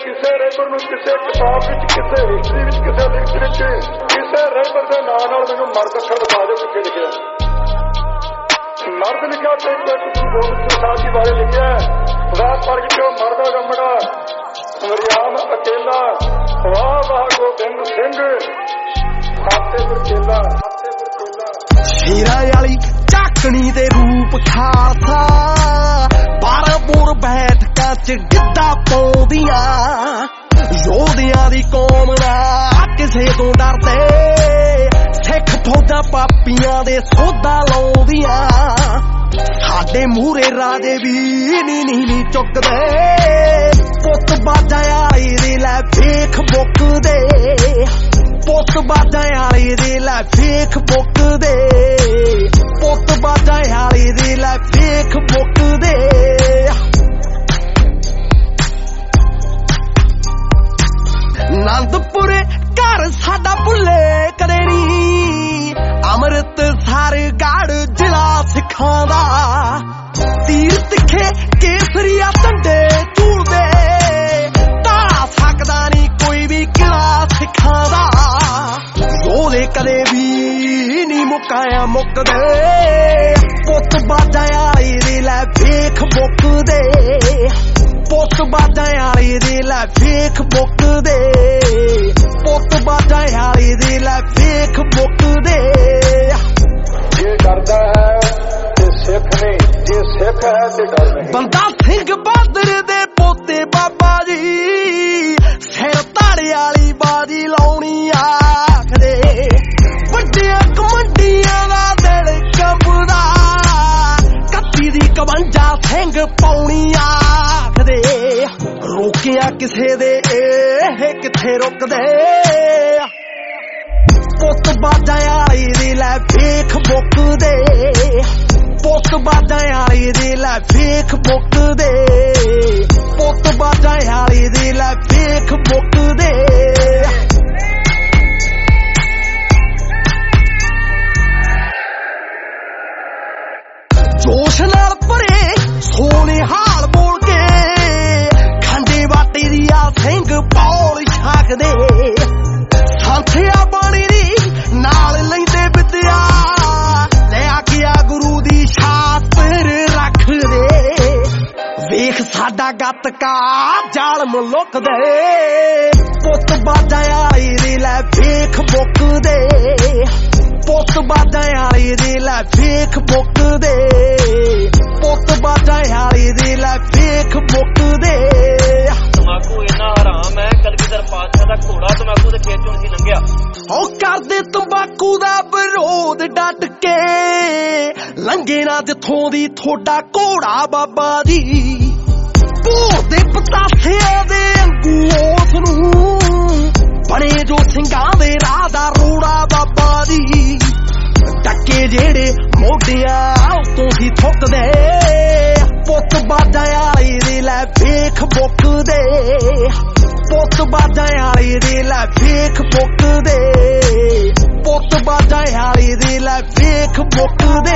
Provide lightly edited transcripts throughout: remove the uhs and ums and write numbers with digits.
ਕਿਸੇ ਰੈਪਰ ਨੂੰ ਕਿਸੇ ਕਿਤਾਬ ਵਿੱਚ ਕਿਸੇ ਹਿਸਟਰੀ ਵਿੱਚ ਕਿਸੇ ਲਿਖਤ ਵਿੱਚ ਕਿਸੇ ਰੈਪਰ ਦੇ ਨਾਂ ਨਾਲ ਮੈਨੂੰ ਮਰਦ ਅੱਖਰ ਦਿਖਾ ਦਿਓ ਕਿੱਥੇ ਲਿਖਿਆ ਮਰਦ ਲਿਖਿਆ ਤੇ ਗੋਬਿੰਦ ਸਿੰਘ ਜੀ ਬਾਰੇ ਲਿਖਿਆ ਵਾਹ ਪੜ ਕੇ ਮਰਦਾ ਗੰਮੜਾ ਮਰਿਆਮ ਅਕੇਲਾ ਵਾਹ ਵਾਹ ਗੋਬਿੰਦ ਸਿੰਘ ਖਾਤੇ ਪਰ ਚੇਲਾ ਸ਼ੇਰਾਂ ਵਾਲੀ ਝਾਕਣੀ ਦੇ ਰੂਪ ਖਾਲਸਾ 12 ਬੋਰ ਬੈਠਕਾਂ ਚ ਗਿੱਧਾ ਪਾਉਂਦੀਆਂ ਯੋਧਿਆਂ ਦੀ ਕੌਮ ਨਾ ਕਿਸੇ ਤੋਂ ਡਰਦੇ ਸਿੱਖ ਫੌਜਾਂ ਪਾਪੀਆਂ ਦੇ ਸੋਧਾ ਲਾਉਂਦੀਆਂ ਸਾਡੇ ਮੂਹਰੇ ਰਾਜੇ ਵੀ ਨੀ ਚੁੱਕਦੇ ਪੁੱਤ ਬਾਜਾਂ ਵਾਲੀ ਦੇ ਲੈ ਵੇਖ ਮੁੱਕਦੇ ਪੁੱਤ ਬਾਜਾਂ ਵਾਲੀ ਦੇ ਲੈ ਵੇਖ ਮੁੱਕਦੇ ਪੁੱਤ ਬਾਜਾਂ ਵਾਲੀ ਦੇ ਲੈ ਵੇਖ ਮੁੱਕਦੇ ਆਨੰਦਪੁਰ ਘਰ ਸਾਡਾ ਭੁੱਲੇ ਕਦੇ ਨੀ ਅੰਮ੍ਰਿਤਸਰ ਗੜ੍ਹ ਜ਼ਿਲ੍ਹਾ ਸਿੱਖਾਂ ਦਾ ਤੀਰ ਤਿੱਖੇ ਕੇਸਰੀਆ ਝੰਡੇ ਝੂਲਦੇ ਢਾਹ ਸਕਦਾ ਨੀ ਕੋਈ ਵੀ ਕਿਲਾ ਸਿੱਖਾਂ ਦਾ ਉਹਦੇ ਕਦੇ ਵੀ ਨੀ ਮੁਕਾਇਆ ਮੁੱਕਦੇ ਪੁੱਤ ਬਾਜਾਂ ਵਾਲੀ ਦੇ ਲੈ ਵੇਖ ਮੁੱਕਦੇ ਪੁੱਤ ਬਾਜਾਂ ਵਾਲੀ ਦੇ ਲੈ ਵੇਖ ਮੁੱਕਦੇ ਪੁੱਤ ਬਾਜਾਂ ਵਾਲੀ ਦੇ ਲੈ ਵੇਖ ਮੁੱਕਦੇ ਜੇ ਡਰਦਾ ਹੈ ਤੇ ਸਿੱਖ ਨਹੀਂ ਜੇ ਸਿੱਖ ਹੈ ਤੇ ਡਰ ਨਹੀਂ ਬੰਦਾ ਸਿੰਘ ਬਹਾਦਰ ਦੇ ਪੋਤੇ ਬਾਬਾ ਜੀ ਸਿਰ ਧਾੜੇ ਵਾਲੀ ਬਾਜੀ ਲਾਉਣੀ ਆਖਦੇ ਵੱਡਿਆਂ ਕਮੰਡੀਆਂ ਦਾ ਦਿਲ ਕੰਬਦਾ 31 ਦੀ 51 ਸਿੰਘ ਪਾਉਣੀ ਆਖਦੇ ਰੋਕਿਆ ਕਿਸੇ ਦੇ ਇਹ ਕਿੱਥੇ ਰੁਕਦੇ ਪੁੱਤ ਬਾਜਾਂ ਵਾਲੀ ਦੇ ਲੈ ਵੇਖ ਮੁੱਕਦੇ ਪੁੱਤ ਬਾਜਾਂ ਵਾਲੀ ਦੇ ਲੈ ਵੇਖ ਮੁੱਕਦੇ ਪੁੱਤ ਬਾਜਾਂ ਵਾਲੀ ਦੇ ਲੈ ਵੇਖ ਮੁੱਕਦੇ ਜੋਸ਼ ਨਾਲ ਭਰੇ ਸੋਨੇ ਹਾਲ ਬੋਲ ਕੇ ਖੰਡੇ ਬਾਟੇ ਦੀ ਆ ਸਿੰਘ ਪੌਲ ਛਾਕਦੇ ਸੰਥਿਆ ਬਾਣੀ ਦੀ ਨਾਲ ਲੈਂਦੇ ਵਿਦਿਆ ਲੈ ਆ ਗਿਆ ਗੁਰੂ ਦੀ ਸ਼ਾਸਤਰ ਰੱਖਦੇ ਵੇਖ ਸਾਡਾ ਗੱਤਕਾ ਜ਼ਾਲਮ ਲੁਕਦੇ ਪੁੱਤ ਬਾਜਾਂ ਵਾਲੀ ਦੇ ਲੈ ਵੇਖ ਮੁੱਕਦੇ ਪੁੱਤ ਬਾਜਾਂ ਵਾਲੀ ਦੇ ਲੈ ਵੇਖ ਮੁੱਕਦੇ ਪੁੱਤ ਬਾਜਾਂ ਵਾਲੀ ਦੇ ਲੈ ਵੇਖ ਮੁੱਕਦੇ ਤਮਾਕੂ ਇੰਨਾ ਹਰਾਮ ਹੈ ਕਲਗੀਧਰ ਪਾਤਸ਼ਾਹ ਦਾ ਘੋੜਾ ਤਮਾਕੂ ਦੇ ਖੇਤ ਚੋਂ ਨਹੀਂ ਲੰਘਿਆ ਉਹ ਕਰਦੇ ਤੰਬਾਕੂ ਦਾ ਵਿਰੋਧ ਡਟ ਕੇ ਲੰਘੇ ਨਾ ਜਿੱਥੋਂ ਦੀ ਥੋੜਾ ਘੋੜਾ ਬਾਬਾ ਜੀ ਭੋਰ ਦੇ ਪਤਾਸਿਆਂ ਦੇ ਅੰਗੂ ਉਸ ਨੂੰ ਬਣੇ ਜੋ ਸਿੰਘਾਂ ਦੇ ਰਾਹ ਦਾ ਰੋੜਾ ਬਾਬਾ ਜੀ ਟੱਕੇ ਜਿਹੜੇ ਮੋਢਿਆਂ ਉਤੋਂ ਹੀ ਥੁੱਕਦੇ ਪੁੱਤ ਬਾਜਾਂ ਵਾਲੀ ਦੇ ਲੈ ਵੇਖ ਮੁੱਕਦੇ ਪੁੱਤ ਬਾਜਾਂ ਵਾਲੀ ਦੇ ਲੈ ਵੇਖ ਮੁੱਕਦੇ ਪੁੱਤ ਬਾਜਾਂ ਵਾਲੀ ਦੇ ਲੈ ਵੇਖ ਮੁੱਕਦੇ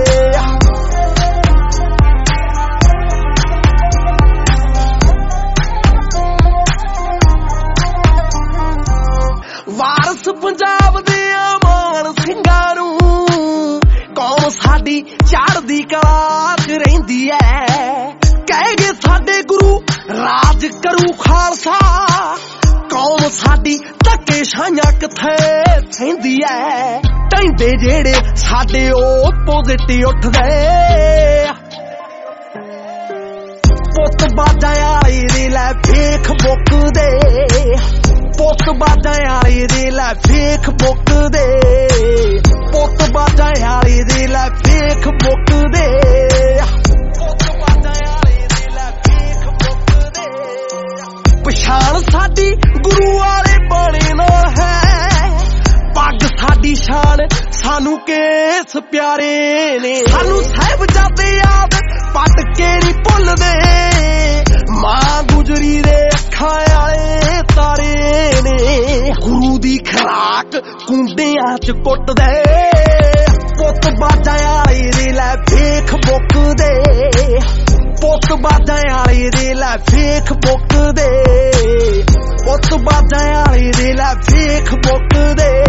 ਵਾਰਸ ਪੰਜਾਬ ਦੇ ਮਾਣ ਸਿੰਘਾਂ ਨੂੰ ਕੌਮ ਸਾਡੀ ਚੜ੍ਹਦੀ ਕਲਾ 'ਚ ਰਹਿੰਦੀ ਐ ਕਹਿ ਗਏ ਸਾਡੇ ਗੁਰੂ ਰਾਜ ਕਰੂ ਖਾਲਸਾ ਕੌਮ ਸਾਡੀ ਧੱਕੇ ਛਾਈਆਂ ਕਿੱਥੇ ਸਹਿੰਦੀ ਐ ਟੈਂਦੇ ਜਿਹੜੇ ਸਾਡੇ ਓਪੋਜ਼ਿਟ ਉੱਠਦੇ ਪੁੱਤ ਬਾਜਾਂ ਵਾਲੀ ਦੇ ਲੈ ਵੇਖ ਮੁੱਕਦੇ ਪੁੱਤ ਬਾਜਾਂ ਵਾਲੀ ਦੇ ਲੈ ਵੇਖ ਮੁੱਕਦੇ ਪੁੱਤ ਬਾਜਾਂ ਵਾਲੀ ਦੇ ਲੈ ਵੇਖ ਮੁੱਕਦੇ ਪੁੱਤ ਬਾਜਾਂ ਵਾਲੀ ਦੇ ਲੈ ਵੇਖ ਮੁੱਕਦੇ ਪਛਾਣ ਸਾਡੀ ਗੁਰੂ ਵਾਲੇ ਬਾਣੇ ਨਾਲ ਹੈ ਪੱਗ ਸਾਡੀ ਸ਼ਾਨ ਸਾਨੂੰ ਕੇਸ ਪਿਆਰੇ ਨੇ ਸਾਨੂੰ ਸਾਹਿਬਜ਼ਾਦੇ ਯਾਦ ਪੱਟ ਕੇ ਨਹੀਂ ਭੁੱਲਦੇ ਮਾਂ ਗੁਜਰੀ ਦੇ ਅੱਖਾਂ ਵਾਲੇ ਤਾਰੇ ਨੇ ਗੁਰੂ ਦੀ ਖਰਾਕ ਕੁੰਡਿਆਂ 'ਚ ਕੁੱਟਦੇ ਪੁੱਤ ਬਾਜਾਂ ਵਾਲੀ ਦੇ ਲੈ ਵੇਖ ਮੁੱਕਦੇ ਪੁੱਤ ਬਾਜਾਂ ਵਾਲੀ ਦੇ ਲੈ ਵੇਖ ਮੁੱਕਦੇ ਪੁੱਤ ਬਾਜਾਂ ਵਾਲੀ ਦੀ ਲੈ ਵੇਖ ਮੁੱਕਦੇ